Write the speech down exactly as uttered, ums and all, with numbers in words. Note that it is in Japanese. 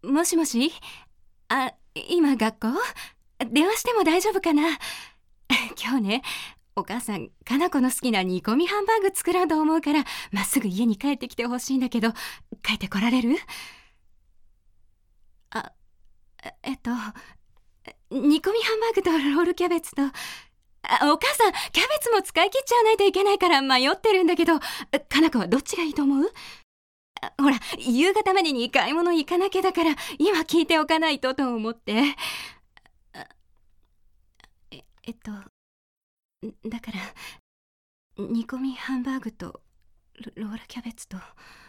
もしもし。あ、今学校電話しても大丈夫かな。今日ね、お母さんかな子の好きな煮込みハンバーグ作ろうと思うから、まっすぐ家に帰ってきてほしいんだけど、帰ってこられる？あ、えっと煮込みハンバーグとロールキャベツと、あ、お母さんキャベツも使い切っちゃわないといけないから迷ってるんだけど、かな子はどっちがいいと思う？ほら、夕方までに買い物行かなきゃだから、今聞いておかないとと思って。え、えっと、だから、煮込みハンバーグとロロールキャベツと。